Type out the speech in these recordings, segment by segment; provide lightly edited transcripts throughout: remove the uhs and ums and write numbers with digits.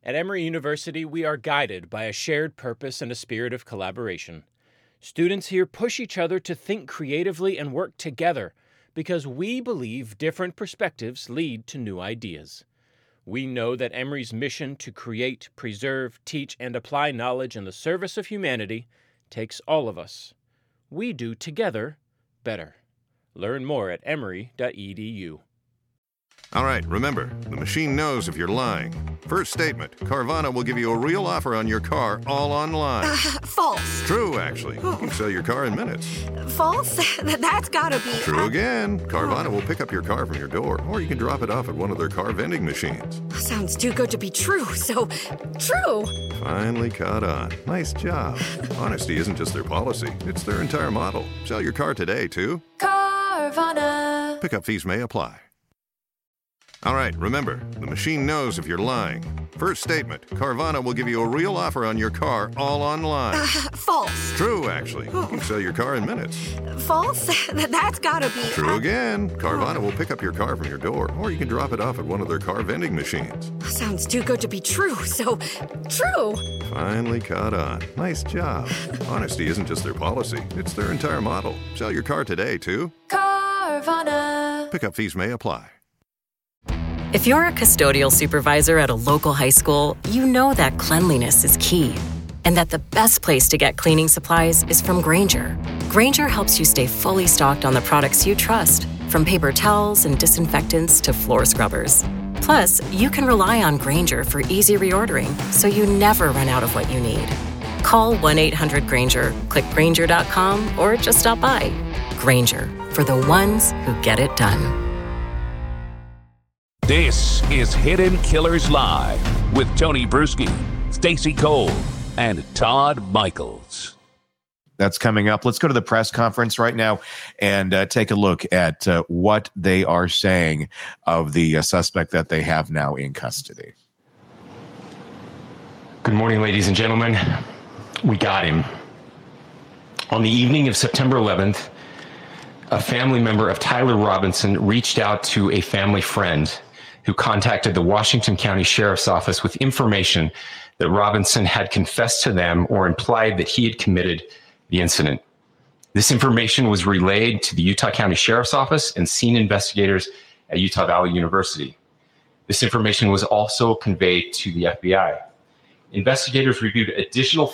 At Emory University, we are guided by a shared purpose and a spirit of collaboration. Students here push each other to think creatively and work together because we believe different perspectives lead to new ideas. We know that Emory's mission to create, preserve, teach, and apply knowledge in the service of humanity takes all of us. We do together better. Learn more at emory.edu. All right, remember, the machine knows if you're lying. First statement, Carvana will give you a real offer on your car all online. False. True, actually. You can sell your car in minutes. False? That's gotta be... True again. Carvana will pick up your car from your door, or you can drop it off at one of their car vending machines. Sounds too good to be true, so true. Finally caught on. Nice job. Honesty isn't just their policy, it's their entire model. Sell your car today, too. Carvana. Pickup fees may apply. All right, remember, the machine knows if you're lying. First statement, Carvana will give you a real offer on your car all online. False. True, actually. You can sell your car in minutes. False? That's gotta be... True again. Carvana will pick up your car from your door, or you can drop it off at one of their car vending machines. Sounds too good to be true, so true. Finally caught on. Nice job. Honesty isn't just their policy, it's their entire model. Sell your car today, too. Carvana. Pickup fees may apply. If you're a custodial supervisor at a local high school, you know that cleanliness is key, and that the best place to get cleaning supplies is from Grainger. Grainger helps you stay fully stocked on the products you trust, from paper towels and disinfectants to floor scrubbers. Plus, you can rely on Grainger for easy reordering, so you never run out of what you need. Call 1-800-GRAINGER, click Grainger.com, or just stop by. Grainger, for the ones who get it done. This is Hidden Killers Live with Tony Bruschi, Stacey Cole, and Todd Michaels. That's coming up. Let's go to the press conference right now and take a look at what they are saying of the suspect that they have now in custody. Good morning, ladies and gentlemen. We got him. On the evening of September 11th, a family member of Tyler Robinson reached out to a family friend who contacted the Washington County Sheriff's Office with information that Robinson had confessed to them or implied that he had committed the incident. This information was relayed to the Utah County Sheriff's Office and scene investigators at Utah Valley University. This information was also conveyed to the FBI. Investigators reviewed additional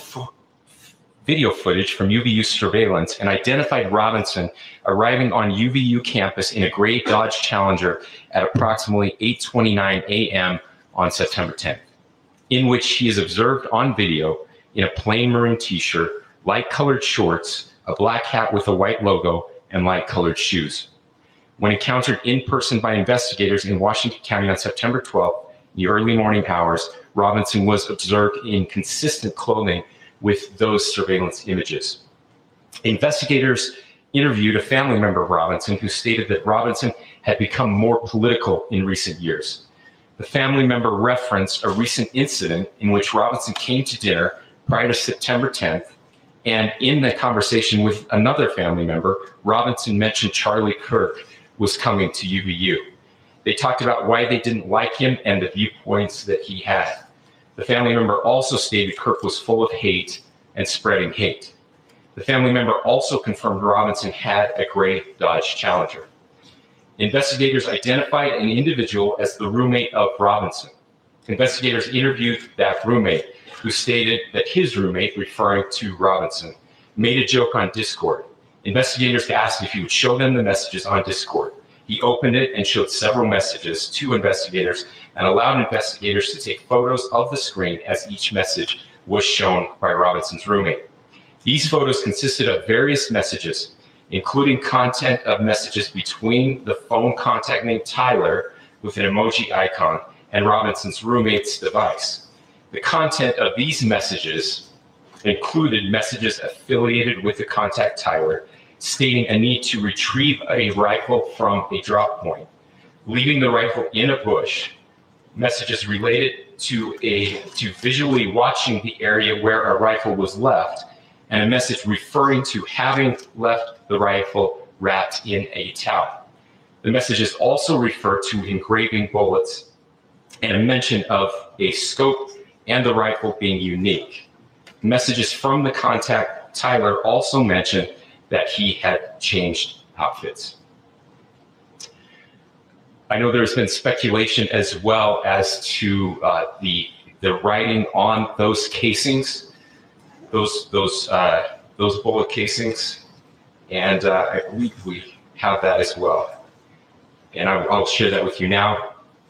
video footage from UVU surveillance and identified Robinson arriving on UVU campus in a gray Dodge Challenger at approximately 8:29 a.m. on September 10th, in which he is observed on video in a plain maroon t-shirt, light-colored shorts, a black hat with a white logo, and light-colored shoes. When encountered in person by investigators in Washington County on September 12th, in the early morning hours, Robinson was observed in consistent clothing with those surveillance images. Investigators interviewed a family member of Robinson who stated that Robinson had become more political in recent years. The family member referenced a recent incident in which Robinson came to dinner prior to September 10th, and in the conversation with another family member, Robinson mentioned Charlie Kirk was coming to UVU. They talked about why they didn't like him and the viewpoints that he had. The family member also stated Kirk was full of hate and spreading hate. The family member also confirmed Robinson had a gray Dodge Challenger. Investigators identified an individual as the roommate of Robinson. Investigators interviewed that roommate, who stated that his roommate, referring to Robinson, made a joke on Discord. Investigators asked if he would show them the messages on Discord. He opened it and showed several messages to investigators and allowed investigators to take photos of the screen as each message was shown by Robinson's roommate. These photos consisted of various messages, including content of messages between the phone contact named Tyler with an emoji icon and Robinson's roommate's device. The content of these messages included messages affiliated with the contact Tyler, stating a need to retrieve a rifle from a drop point, leaving the rifle in a bush, messages related to visually watching the area where a rifle was left, and a message referring to having left the rifle wrapped in a towel. The messages also refer to engraving bullets and a mention of a scope and the rifle being unique. Messages from the contact, Tyler, also mentioned that he had changed outfits. I know there's been speculation as well as to the writing on those casings, those bullet casings, and I believe we have that as well. And I'll share that with you now.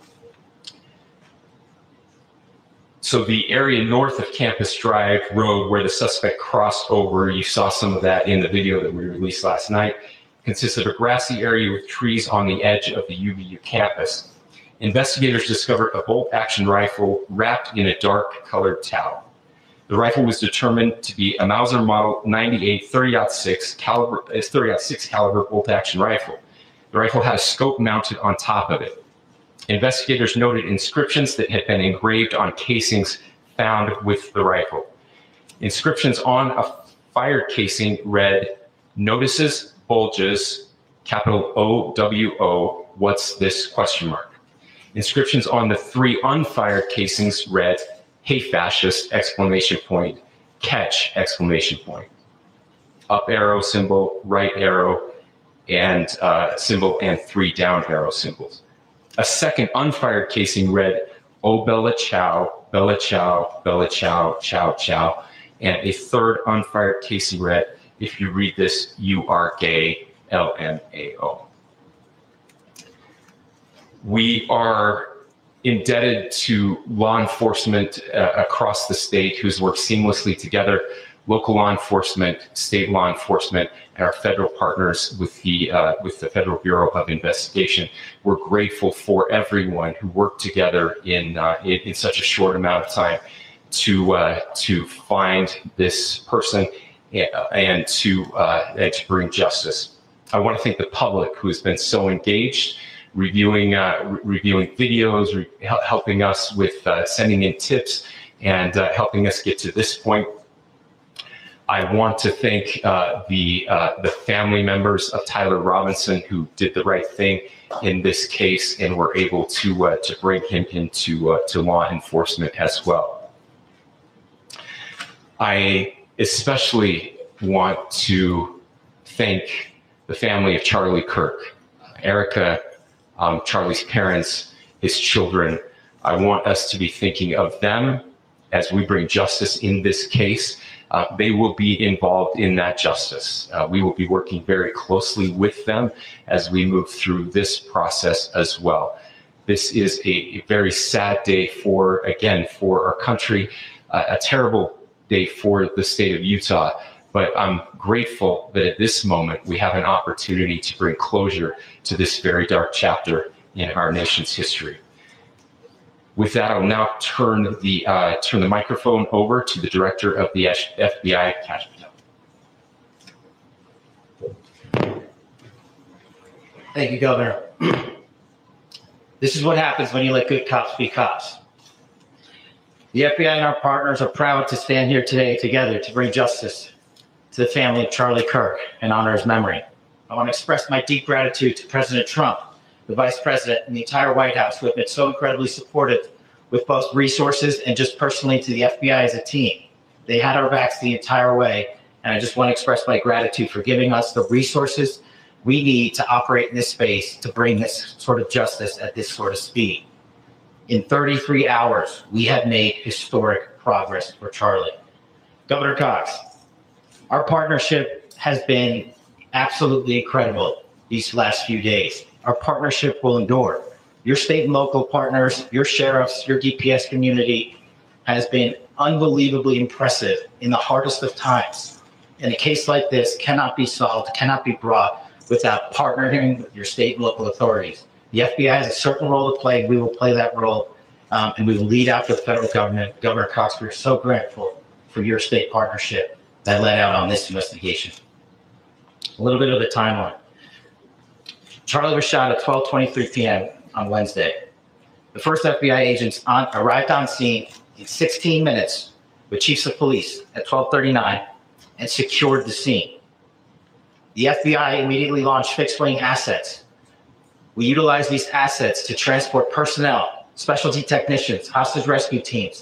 So the area north of Campus Drive Road where the suspect crossed over, you saw some of that in the video that we released last night, consists of a grassy area with trees on the edge of the UVU campus. Investigators discovered a bolt-action rifle wrapped in a dark-colored towel. The rifle was determined to be a Mauser Model 98 30-06 caliber bolt-action rifle. The rifle had a scope mounted on top of it. Investigators noted inscriptions that had been engraved on casings found with the rifle. Inscriptions on a fired casing read, "Notices, bulges, capital OWO, what's this?" ? Inscriptions on the 3 unfired casings read, "Hey fascist!" ! Catch! Up arrow symbol, right arrow, and symbol, and 3 down arrow symbols. A second unfired casing read, "Oh Bella Ciao, Bella Ciao, Bella Ciao, Ciao Ciao," and a third unfired casing read, "If you read this, you are gay, LMAO." We are indebted to law enforcement across the state who's worked seamlessly together, local law enforcement, state law enforcement, and our federal partners with the Federal Bureau of Investigation. We're grateful for everyone who worked together in such a short amount of time to find this person and to bring justice. I want to thank the public who has been so engaged, reviewing videos, helping us with sending in tips, and helping us get to this point. I want to thank the family members of Tyler Robinson who did the right thing in this case and were able to bring him into to law enforcement as well. I especially want to thank the family of Charlie Kirk, Erica, Charlie's parents, his children. I want us to be thinking of them as we bring justice in this case. They will be involved in that justice. We will be working very closely with them as we move through this process as well. This is a very sad day for our country, a terrible day for the state of Utah. But I'm grateful that at this moment we have an opportunity to bring closure to this very dark chapter in our nation's history. With that, I'll now turn the microphone over to the director of the FBI, Kash Patel. Thank you, Governor. This is what happens when you let good cops be cops. The FBI and our partners are proud to stand here today together to bring justice to the family of Charlie Kirk and honor his memory. I want to express my deep gratitude to President Trump, the Vice President, and the entire White House who have been so incredibly supportive with both resources and just personally to the FBI as a team. They had our backs the entire way, and I just want to express my gratitude for giving us the resources we need to operate in this space to bring this sort of justice at this sort of speed. In 33 hours, we have made historic progress for Charlie. Governor Cox, our partnership has been absolutely incredible these last few days. Our partnership will endure. Your state and local partners, your sheriffs, your DPS community has been unbelievably impressive in the hardest of times. And a case like this cannot be solved, cannot be brought without partnering with your state and local authorities. The FBI has a certain role to play. We will play that role, and we will lead after the federal government. Governor Cox, we're so grateful for your state partnership that led out on this investigation. A little bit of the timeline. Charlie was shot at 12:23 p.m. on Wednesday. The first FBI agents arrived on scene in 16 minutes with chiefs of police at 12:39 and secured the scene. The FBI immediately launched fixed-wing assets. We utilized these assets to transport personnel, specialty technicians, hostage rescue teams,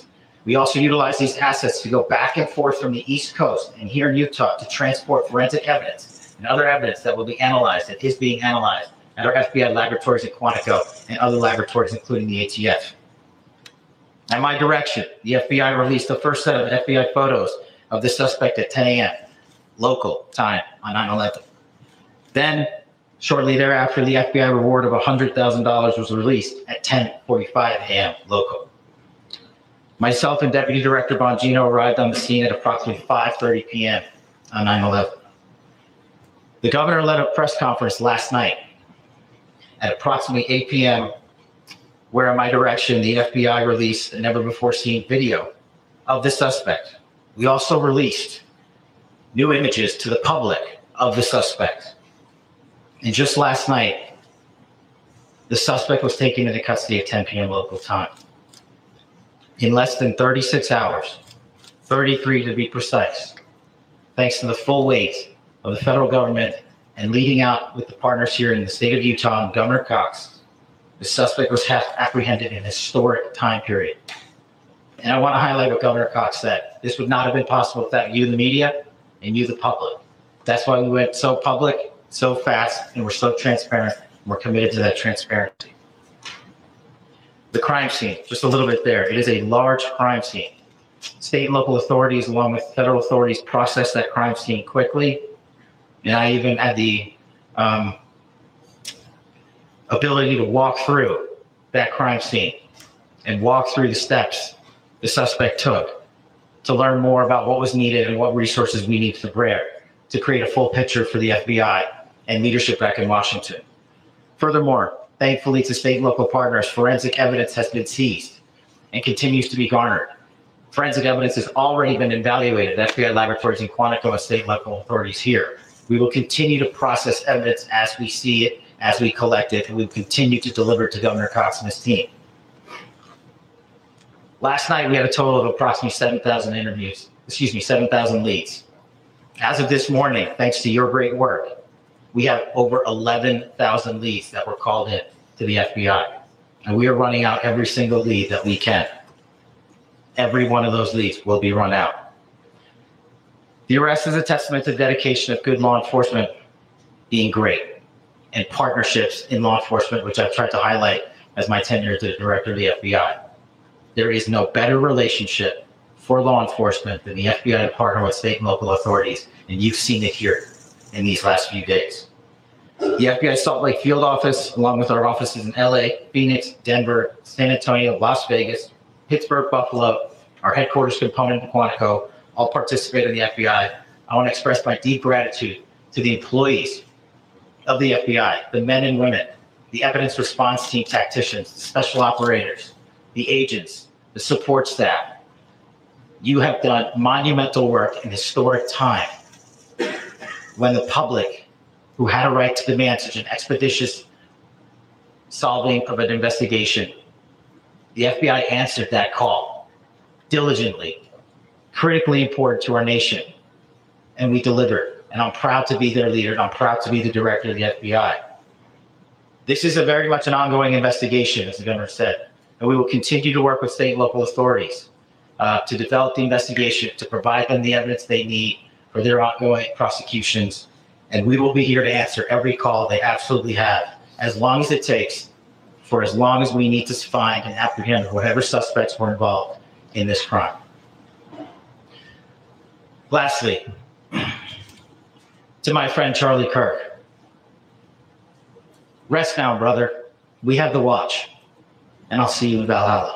We also utilize these assets to go back and forth from the East Coast and here in Utah to transport forensic evidence and other evidence that will be analyzed and is being analyzed at our FBI laboratories at Quantico and other laboratories, including the ATF. At my direction, the FBI released the first set of FBI photos of the suspect at 10 a.m. local time on 9/11. Then, shortly thereafter, the FBI reward of $100,000 was released at 10:45 a.m. local. Myself and Deputy Director Bongino arrived on the scene at approximately 5:30 p.m. on 9/11. The governor led a press conference last night at approximately 8 p.m., where in my direction, the FBI released a never-before-seen video of the suspect. We also released new images to the public of the suspect. And just last night, the suspect was taken into custody at 10 p.m. local time. In less than 36 hours, 33 to be precise, thanks to the full weight of the federal government and leading out with the partners here in the state of Utah and Governor Cox, the suspect was apprehended in a historic time period. And I want to highlight what Governor Cox said. This would not have been possible without you, the media, and you, the public. That's why we went so public, so fast, and we're so transparent, and we're committed to that transparency. The crime scene, just a little bit there. It is a large crime scene. State and local authorities, along with federal authorities, processed that crime scene quickly. And I even had the ability to walk through that crime scene and walk through the steps the suspect took to learn more about what was needed and what resources we need to bear to create a full picture for the FBI and leadership back in Washington. Furthermore, thankfully to state and local partners, forensic evidence has been seized and continues to be garnered. Forensic evidence has already been evaluated at FBI laboratories in Quantico and state and local authorities here. We will continue to process evidence as we see it, as we collect it, and we will continue to deliver it to Governor Cox and his team. Last night, we had a total of approximately 7,000 leads. As of this morning, thanks to your great work, we have over 11,000 leads that were called in to the FBI. And we are running out every single lead that we can. Every one of those leads will be run out. The arrest is a testament to the dedication of good law enforcement being great, and partnerships in law enforcement, which I've tried to highlight as my tenure as the director of the FBI. There is no better relationship for law enforcement than the FBI to partner with state and local authorities, and you've seen it here in these last few days. The FBI Salt Lake field office, along with our offices in LA, Phoenix, Denver, San Antonio, Las Vegas, Pittsburgh, Buffalo, our headquarters component in Quantico, all participate in the FBI. I want to express my deep gratitude to the employees of the FBI, the men and women, the evidence response team tacticians, the special operators, the agents, the support staff. You have done monumental work in historic time when the public, who had a right to demand such an expeditious solving of an investigation, the FBI answered that call diligently, critically important to our nation, and we delivered. And I'm proud to be their leader, and I'm proud to be the director of the FBI. This is a very much an ongoing investigation, as the governor said, and we will continue to work with state and local authorities to develop the investigation, to provide them the evidence they need for their ongoing prosecutions, and we will be here to answer every call they absolutely have, as long as it takes, for as long as we need to find and apprehend whatever suspects were involved in this crime. Lastly, to my friend Charlie Kirk, rest now, brother. We have the watch, and I'll see you in Valhalla.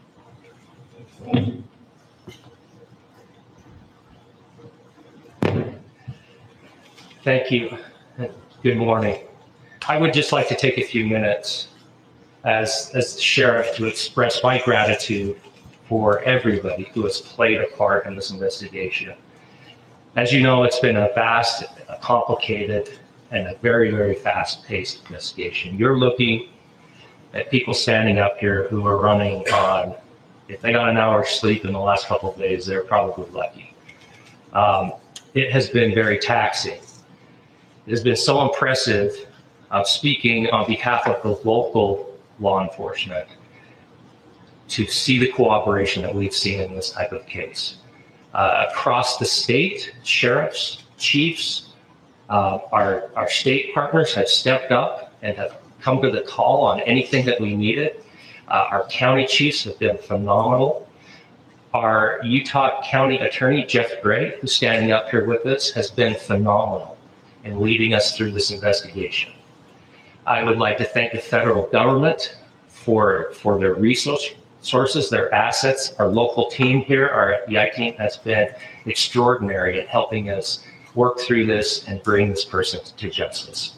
Thank you. Good morning. I would just like to take a few minutes as sheriff to express my gratitude for everybody who has played a part in this investigation. As you know, it's been a vast, complicated, and a very, very fast-paced investigation. You're looking at people standing up here who are running on, if they got an hour's sleep in the last couple of days, they're probably lucky. It has been very taxing. It has been so impressive, speaking on behalf of the local law enforcement, to see the cooperation that we've seen in this type of case. Across the state, sheriffs, chiefs, our state partners have stepped up and have come to the call on anything that we needed. Our county chiefs have been phenomenal. Our Utah County Attorney, Jeff Gray, who's standing up here with us, has been phenomenal in leading us through this investigation. I would like to thank the federal government for their resources, their assets. Our local team here, our FBI team, has been extraordinary in helping us work through this and bring this person to justice.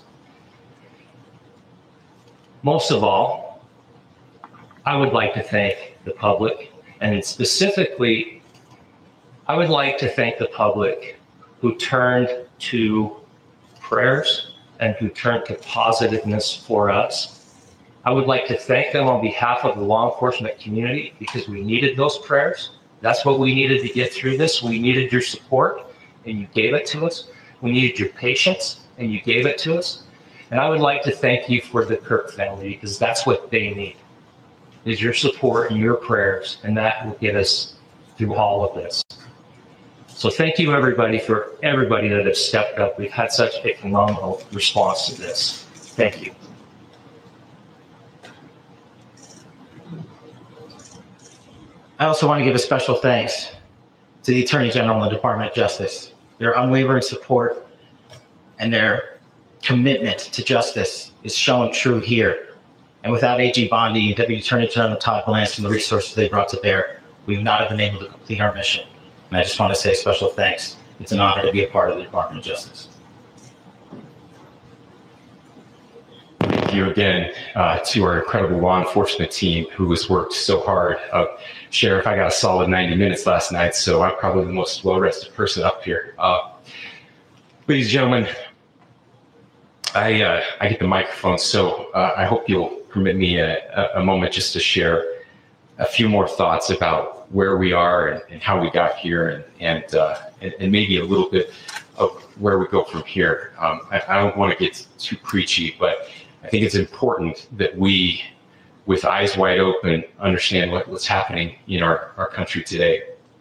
Most of all, I would like to thank the public, and specifically, I would like to thank the public who turned to prayers and who turned to positiveness for us. I would like to thank them on behalf of the law enforcement community because we needed those prayers. That's what we needed to get through this. We needed your support, and you gave it to us. We needed your patience, and you gave it to us. And I would like to thank you for the Kirk family because that's what they need, is your support and your prayers, and that will get us through all of this. So thank you, everybody, for everybody that has stepped up. We've had such a phenomenal response to this. Thank you. I also want to give a special thanks to the Attorney General and the Department of Justice. Their unwavering support and their commitment to justice is shown true here. And without AG Bondi and Deputy Attorney General Todd Blanche and the resources they brought to bear, we would not have been able to complete our mission. And I just want to say special thanks. It's an honor to be a part of the Department of Justice. Thank you again to our incredible law enforcement team who has worked so hard. Sheriff, I got a solid 90 minutes last night, so I'm probably the most well-rested person up here. Ladies and gentlemen, I get the microphone, so I hope you'll permit me a moment just to share a few more thoughts about where we are and how we got here and maybe a little bit of where we go from here. I don't want to get too preachy, but I think it's important that we, with eyes wide open, understand what's happening in our country today.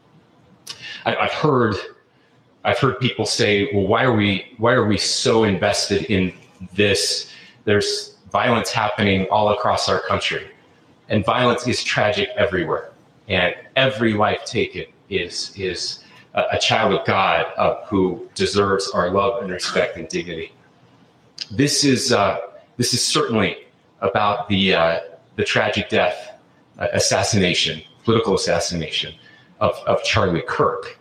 I've heard people say, well, why are we so invested in this? There's violence happening all across our country, and violence is tragic everywhere. And every life taken is a child of God who deserves our love and respect and dignity. This is certainly about the tragic death, political assassination of Charlie Kirk.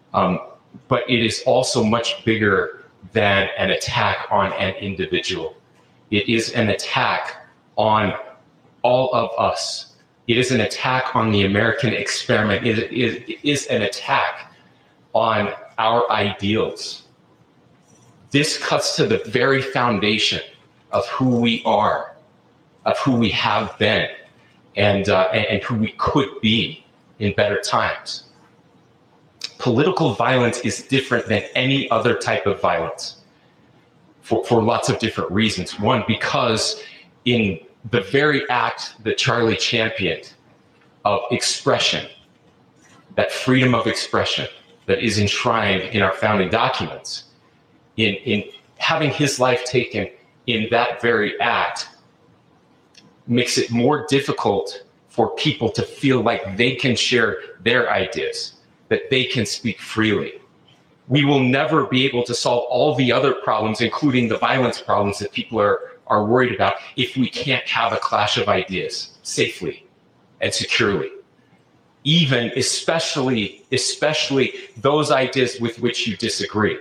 But it is also much bigger than an attack on an individual. It is an attack on all of us. It is an attack on the American experiment. It is an attack on our ideals. This cuts to the very foundation of who we are, of who we have been, and who we could be in better times. Political violence is different than any other type of violence for lots of different reasons. One, because in the very act that Charlie championed of expression, that freedom of expression that is enshrined in our founding documents, in having his life taken in that very act, makes it more difficult for people to feel like they can share their ideas, that they can speak freely. We will never be able to solve all the other problems, including the violence problems that people are worried about, if we can't have a clash of ideas safely and securely. Even, especially those ideas with which you disagree.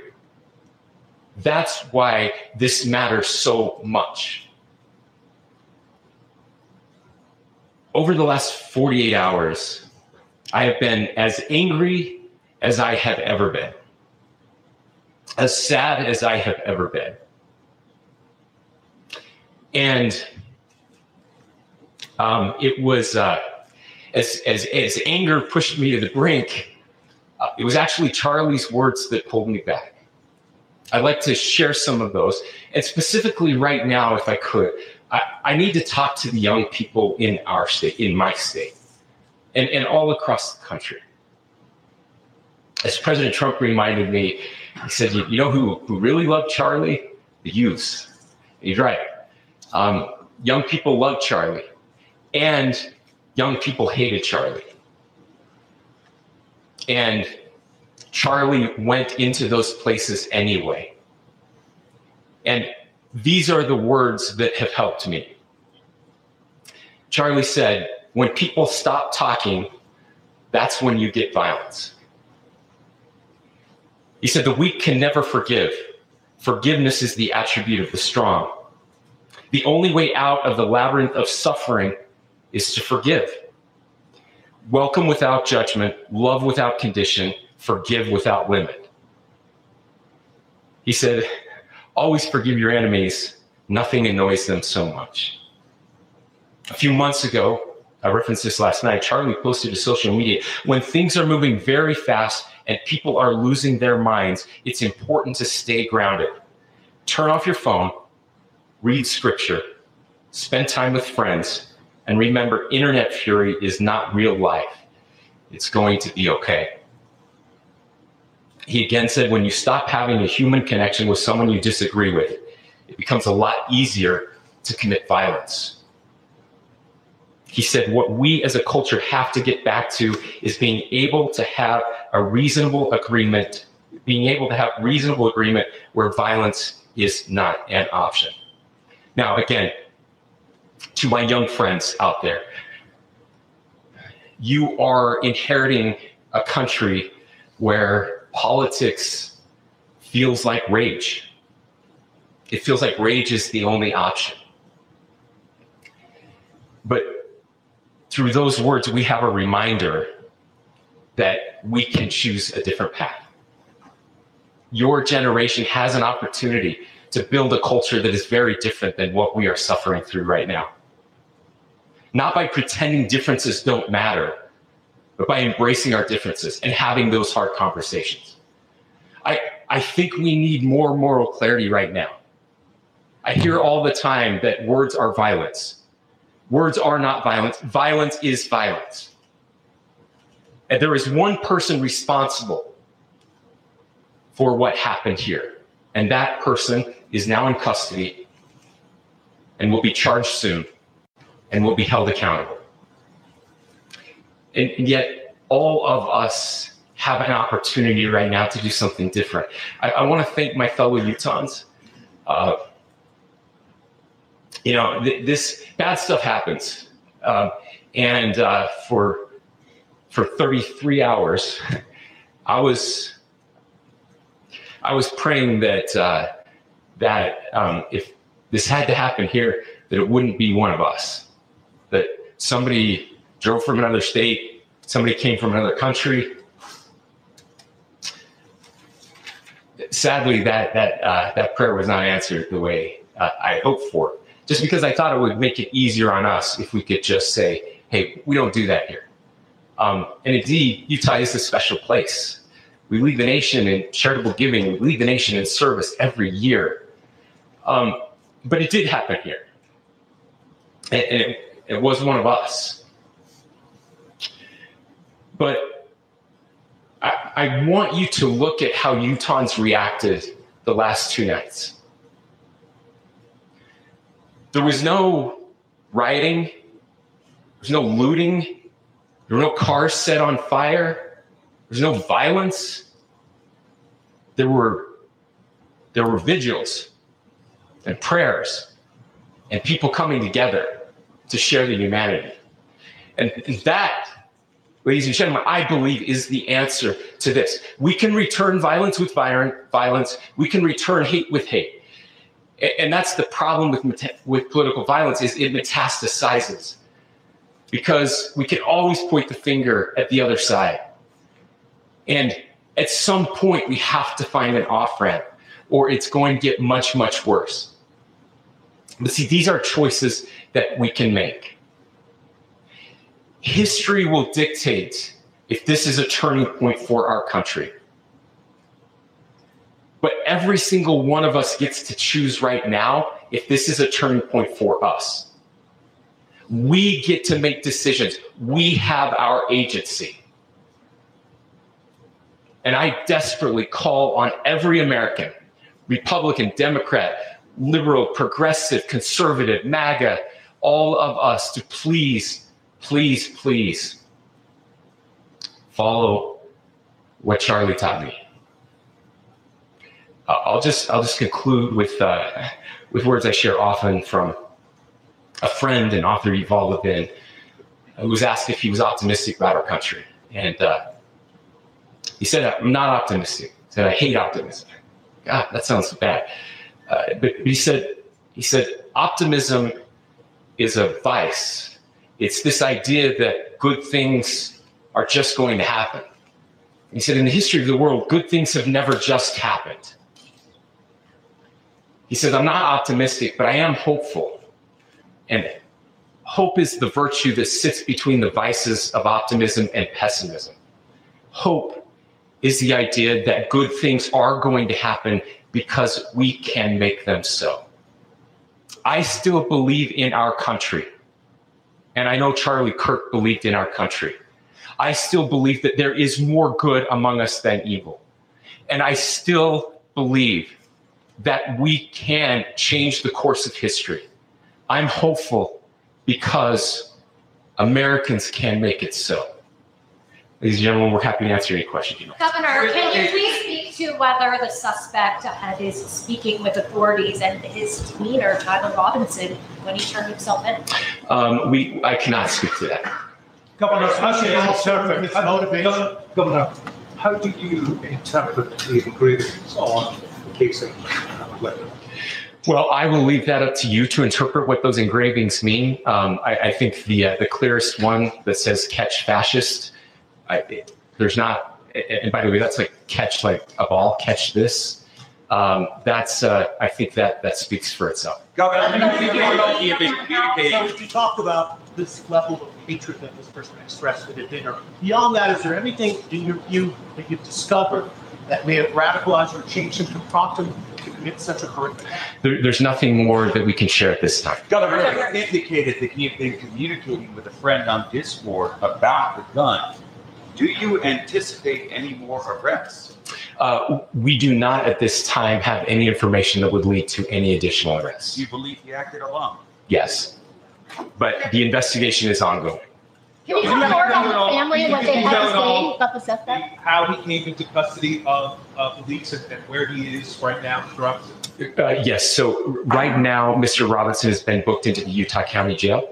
That's why this matters so much. Over the last 48 hours, I have been as angry as I have ever been, as sad as I have ever been. And it was, as anger pushed me to the brink, it was actually Charlie's words that pulled me back. I'd like to share some of those. And specifically right now, if I could, I need to talk to the young people in our state, in my state. and all across the country. As President Trump reminded me, he said, you know who really loved Charlie? The youths. He's right. Young people loved Charlie, and young people hated Charlie. And Charlie went into those places anyway. And these are the words that have helped me. Charlie said, when people stop talking, that's when you get violence. He said, the weak can never forgive. Forgiveness is the attribute of the strong. The only way out of the labyrinth of suffering is to forgive. Welcome without judgment, love without condition, forgive without limit. He said, always forgive your enemies. Nothing annoys them so much. A few months ago, I referenced this last night, Charlie posted to social media, when things are moving very fast and people are losing their minds, it's important to stay grounded. Turn off your phone, read scripture, spend time with friends, and remember, internet fury is not real life. It's going to be okay. He again said, when you stop having a human connection with someone you disagree with, it becomes a lot easier to commit violence. He said, what we as a culture have to get back to is being able to have a reasonable agreement, where violence is not an option. Now, again, to my young friends out there, you are inheriting a country where politics feels like rage. It feels like rage is the only option. But through those words, we have a reminder that we can choose a different path. Your generation has an opportunity to build a culture that is very different than what we are suffering through right now. Not by pretending differences don't matter, but by embracing our differences and having those hard conversations. I think we need more moral clarity right now. I hear all the time that words are violence. Words are not violence. Violence is violence. And there is one person responsible for what happened here. And that person is now in custody and will be charged soon and will be held accountable. And yet, all of us have an opportunity right now to do something different. I want to thank my fellow Utahns. This bad stuff happens. And for 33 hours, I was praying that if this had to happen here, that it wouldn't be one of us. That somebody drove from another state, somebody came from another country. Sadly, that prayer was not answered the way I hoped for. Just because I thought it would make it easier on us if we could just say, hey, we don't do that here. And indeed, Utah is a special place. We lead the nation in charitable giving. We lead the nation in service every year. But it did happen here. And it was one of us. But I want you to look at how Utahns reacted the last two nights. There was no rioting. There was no looting. There were no cars set on fire. There was no violence. There were vigils and prayers and people coming together to share the humanity. And that, ladies and gentlemen, I believe is the answer to this. We can return violence with violence. We can return hate with hate. And that's the problem with political violence, is it metastasizes. Because we can always point the finger at the other side. And at some point, we have to find an off-ramp, or it's going to get much, much worse. But see, these are choices that we can make. History will dictate if this is a turning point for our country. But every single one of us gets to choose right now if this is a turning point for us. We get to make decisions. We have our agency. And I desperately call on every American, Republican, Democrat, liberal, progressive, conservative, MAGA, all of us to please, please, please follow what Charlie taught me. I'll just conclude with words I share often from a friend and author, Yuval Levin, who was asked if he was optimistic about our country. And he said, I'm not optimistic. He said, I hate optimism. God, that sounds bad. But he said, optimism is a vice. It's this idea that good things are just going to happen. He said, in the history of the world, good things have never just happened. He says, I'm not optimistic, but I am hopeful. And hope is the virtue that sits between the vices of optimism and pessimism. Hope is the idea that good things are going to happen because we can make them so. I still believe in our country. And I know Charlie Kirk believed in our country. I still believe that there is more good among us than evil. And I still believe that we can change the course of history. I'm hopeful because Americans can make it so. Ladies and gentlemen, we're happy to answer any questions you know. Governor, can you please speak to whether the suspect is speaking with authorities and his demeanor, Tyler Robinson, when he turned himself in? I cannot speak to that. Governor, how do you interpret his motivation? Governor, how do you interpret the engravings on the casing? Well, I will leave that up to you to interpret what those engravings mean. I think the clearest one that says "catch fascist." There's not, and by the way, that's like catch like a ball, catch this. That's I think that speaks for itself. Governor, you talked about this level of hatred that this person expressed at a dinner. Beyond that, is there anything in your view that you've discovered that may have radicalized or changed him to prompt him to commit such a horrific act? There's nothing more that we can share at this time. Governor indicated that he had been communicating with a friend on Discord about the gun. Do you anticipate any more arrests? We do not at this time have any information that would lead to any additional arrests. Do you believe he acted alone? Yes, but the investigation is ongoing. Can you tell more about the family and what they had to say about the suspect? How he came into custody of police and where he is right now, drugs? Yes, so right now, Mr. Robinson has been booked into the Utah County Jail.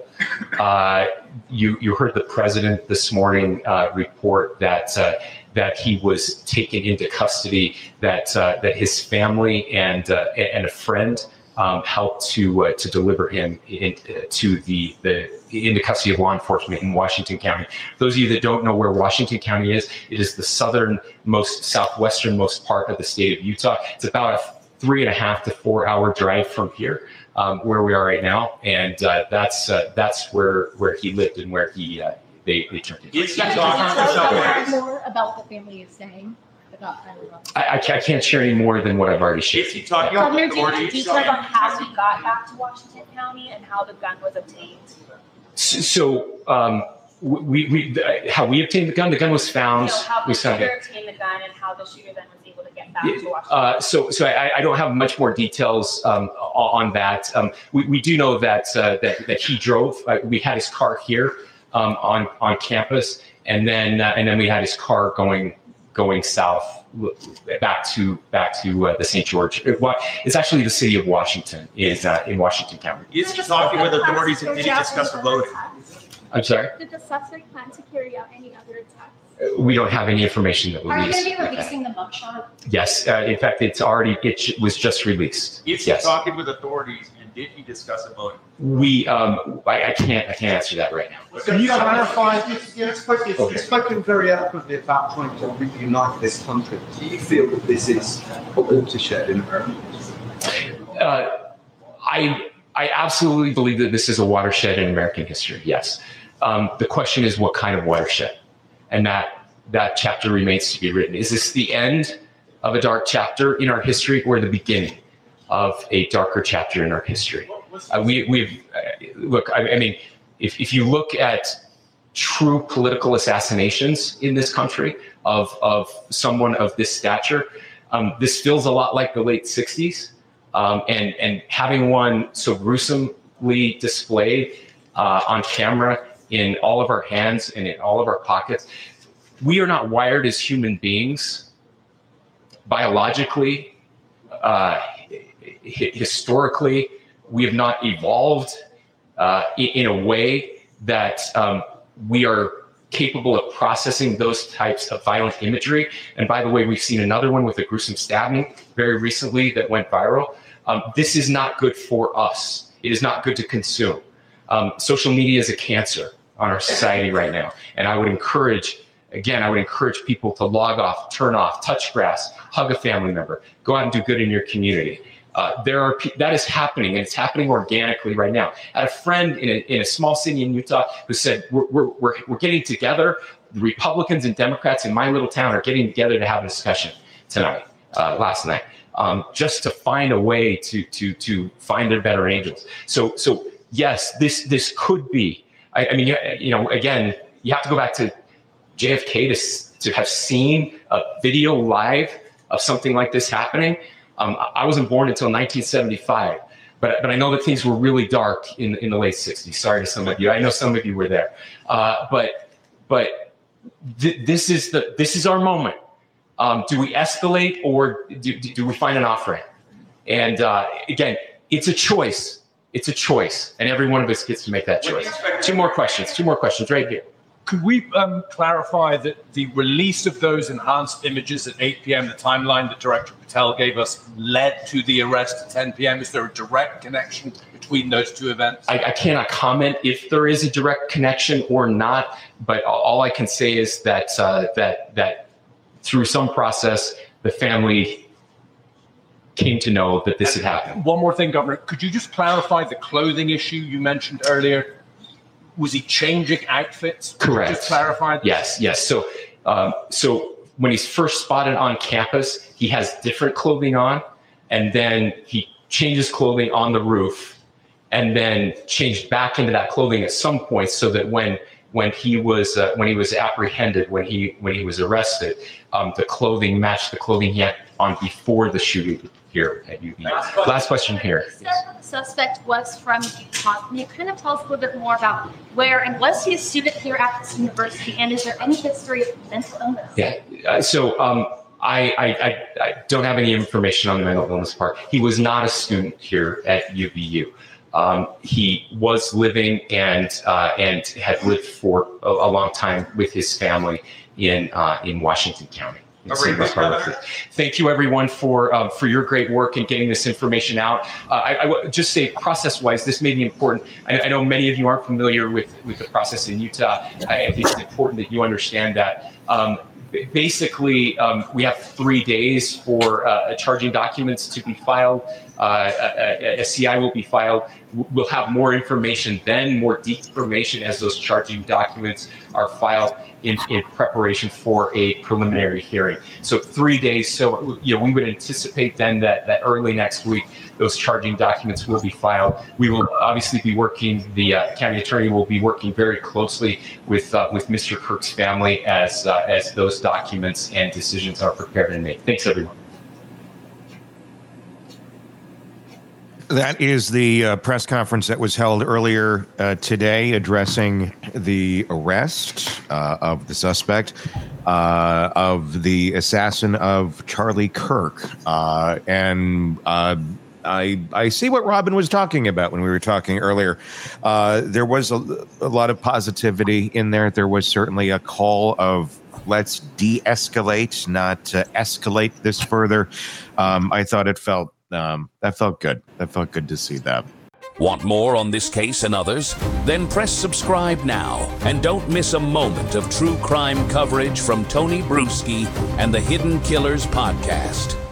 You heard the president this morning report that he was taken into custody, that his family and a friend helped to deliver him into custody of law enforcement in Washington County. Those of you that don't know where Washington County is, it is the southwesternmost part of the state of Utah. It's about a 3.5 to 4 hour drive from here, where we are right now, and that's where he lived and where they turned him. Can you talk more about what the family is saying about Tyler Robinson? I can't share any more than what I've already shared. Governor, do you have details on how he got back to Washington County and how the gun was obtained? So how we obtained the gun? The gun was found. No, how the shooter obtained the gun and how the shooter then was able to get back to Washington. So I don't have much more details on that. We do know that he drove. We had his car here on campus, and then we had his car going south back to the St. George. It's actually the city of Washington in Washington County. Is he talking with authorities and did he discuss the loading? I'm sorry? Did the suspect plan to carry out any other attacks? We don't have any information that Are you released. going to be releasing the mugshot? Yes. In fact, it was just released. Is he talking with authorities and did he discuss a motive? I can't answer that right now. Can you clarify? You've spoken very eloquently about trying to reunite this country. Do you feel that this is a watershed in American history? I absolutely believe that this is a watershed in American history. Yes. The question is, what kind of watershed? And that chapter remains to be written. Is this the end of a dark chapter in our history, or the beginning of a darker chapter in our history? Look, I mean, If you look at true political assassinations in this country of someone of this stature, this feels a lot like the late 60s. And having one so gruesomely displayed on camera in all of our hands and in all of our pockets, we are not wired as human beings biologically, historically. We have not evolved in a way that we are capable of processing those types of violent imagery. And by the way, we've seen another one with a gruesome stabbing very recently that went viral. This is not good for us. It is not good to consume. Social media is a cancer on our society right now. And I would encourage people to log off, turn off, touch grass, hug a family member, go out and do good in your community. That is happening, and it's happening organically right now. I had a friend in a small city in Utah who said, we're getting together. The Republicans and Democrats in my little town are getting together to have a discussion tonight, last night, just to find a way to find their better angels. So yes, this could be. I mean, again, you have to go back to JFK to have seen a video live of something like this happening. I wasn't born until 1975, but I know that things were really dark in the late 60s. Sorry to some of you. I know some of you were there. But this is our moment. Do we escalate, or do we find an off-ramp? And again, it's a choice. It's a choice, and every one of us gets to make that choice. Two more questions right here. Could we clarify that the release of those enhanced images at 8 p.m., the timeline that Director Patel gave us, led to the arrest at 10 p.m.? Is there a direct connection between those two events? I cannot comment if there is a direct connection or not, but all I can say is that that through some process, the family came to know that this had happened. One more thing, Governor. Could you just clarify the clothing issue you mentioned earlier? Was he changing outfits? Correct. Just clarify. Yes. So when he's first spotted on campus, he has different clothing on, and then he changes clothing on the roof, and then changed back into that clothing at some point, so that when he was apprehended, when he was arrested, the clothing matched the clothing he had on before the shooting here at UVU. Last question here. You said the suspect was from Utah. Can you kind of tell us a little bit more about where, and was he a student here at this university, and is there any history of mental illness? Yeah. So I don't have any information on the mental illness part. He was not a student here at UVU. He was living and had lived for a long time with his family in Washington County. Thank you, everyone, for your great work in getting this information out. I would just say, process-wise, this may be important. I know many of you aren't familiar with the process in Utah. I think it's important that you understand that. Basically, we have 3 days for charging documents to be filed. A CI will be filed. We'll have more information then, more deep information as those charging documents are filed in preparation for a preliminary hearing. So 3 days. So we would anticipate then that early next week those charging documents will be filed. We will obviously be working. The county attorney will be working very closely with Mr. Kirk's family as those documents and decisions are prepared and made. Thanks, everyone. That is the press conference that was held earlier today addressing the arrest of the suspect, of the assassin of Charlie Kirk. And I see what Robin was talking about when we were talking earlier. There was a lot of positivity in there. There was certainly a call of let's de-escalate, not escalate this further. I thought it felt that felt good. That felt good to see that. Want more on this case and others? Then press subscribe now and don't miss a moment of true crime coverage from Tony Bruschi and the Hidden Killers podcast.